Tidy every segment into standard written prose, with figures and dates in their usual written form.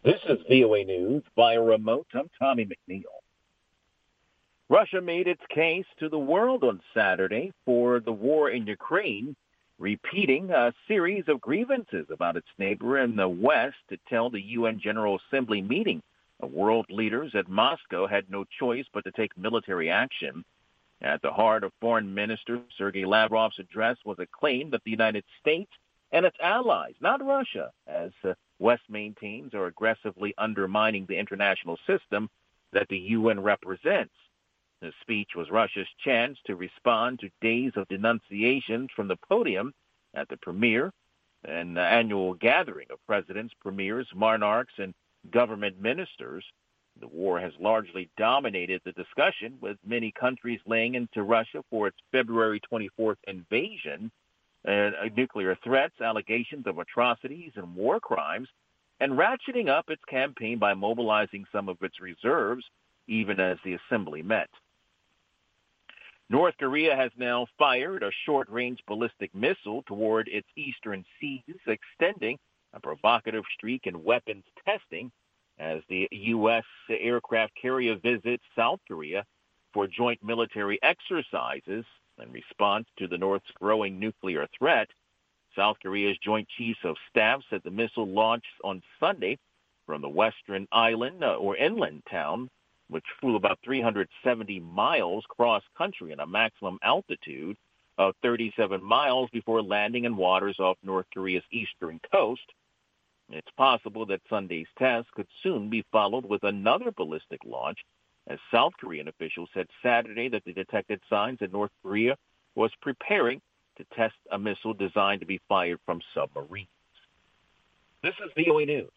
This is VOA News via remote. I'm Tommy McNeil. Russia made its case to the world on Saturday for the war in Ukraine, repeating a series of grievances about its neighbor in the West to tell the UN General Assembly meeting. World leaders at Moscow had no choice but to take military action. At the heart of Foreign Minister Sergei Lavrov's address was a claim that the United States and its allies, not Russia, as West maintains, are aggressively undermining the international system that the UN represents. The speech was Russia's chance to respond to days of denunciations from the podium at the premiere, an annual gathering of presidents, premiers, monarchs, and government ministers. The war has largely dominated the discussion, with many countries laying into Russia for its February 24th invasion, nuclear threats, allegations of atrocities and war crimes, and ratcheting up its campaign by mobilizing some of its reserves, even as the assembly met. North Korea has now fired a short-range ballistic missile toward its eastern seas, extending a provocative streak in weapons testing as the U.S. aircraft carrier visits South Korea for joint military exercises in response to the North's growing nuclear threat. South Korea's Joint Chiefs of Staff said the missile launched on Sunday from the western island or inland town, which flew about 370 miles cross-country at a maximum altitude of 37 miles before landing in waters off North Korea's eastern coast. It's possible that Sunday's test could soon be followed with another ballistic launch, as South Korean officials said Saturday that they detected signs that North Korea was preparing to test a missile designed to be fired from submarines. This is VOA News.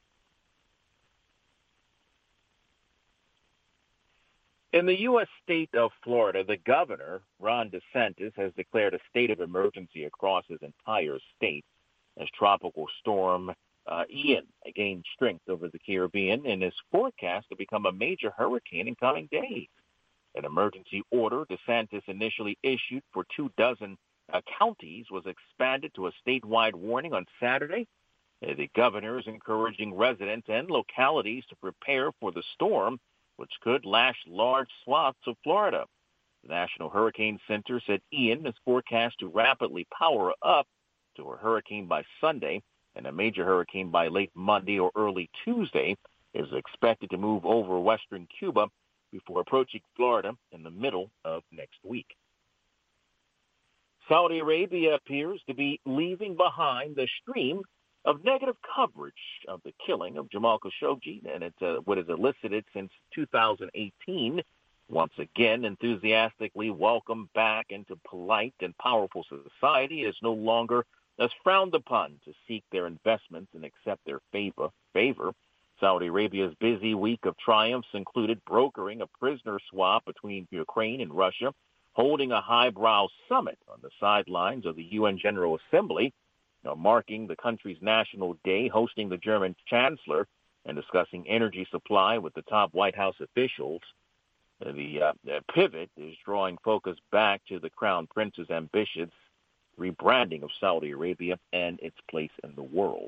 In the U.S. state of Florida, the governor, Ron DeSantis, has declared a state of emergency across his entire state as tropical storm Ian gained strength over the Caribbean and is forecast to become a major hurricane in coming days. An emergency order DeSantis initially issued for 24 counties was expanded to a statewide warning on Saturday. The governor is encouraging residents and localities to prepare for the storm, which could lash large swaths of Florida. The National Hurricane Center said Ian is forecast to rapidly power up to a hurricane by Sunday, and a major hurricane by late Monday or early Tuesday is expected to move over western Cuba before approaching Florida in the middle of next week. Saudi Arabia appears to be leaving behind the stream of negative coverage of the killing of Jamal Khashoggi, and it's what has elicited since 2018. Once again, enthusiastically welcomed back into polite and powerful society, is no longer as frowned upon to seek their investments and accept their favor. Saudi Arabia's busy week of triumphs included brokering a prisoner swap between Ukraine and Russia, holding a highbrow summit on the sidelines of the UN General Assembly, marking the country's National Day, hosting the German Chancellor, and discussing energy supply with the top White House officials. The pivot is drawing focus back to the Crown Prince's ambitious rebranding of Saudi Arabia and its place in the world.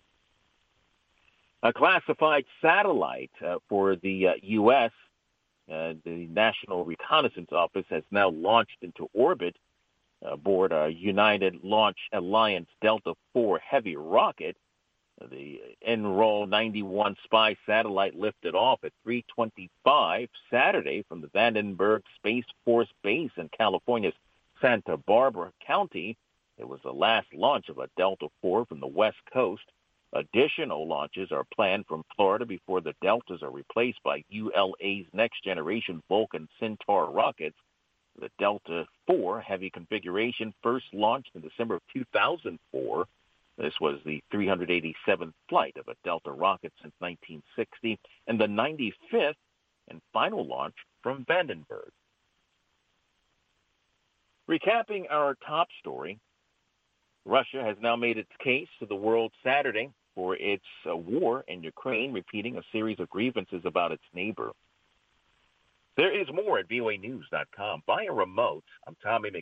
A classified satellite for the U.S., the National Reconnaissance Office, has now launched into orbit aboard a United Launch Alliance Delta IV heavy rocket. The NROL 91 spy satellite lifted off at 3:25 Saturday from the Vandenberg Space Force Base in California's Santa Barbara County. It was the last launch of a Delta IV from the West Coast. Additional launches are planned from Florida before the Deltas are replaced by ULA's next-generation Vulcan Centaur rockets. The Delta IV heavy configuration first launched in December of 2004. This was the 387th flight of a Delta rocket since 1960 and the 95th and final launch from Vandenberg. Recapping our top story, Russia has now made its case to the world Saturday for its war in Ukraine, repeating a series of grievances about its neighbor. There is more at voanews.com. Via remote, I'm Tommy McNeil.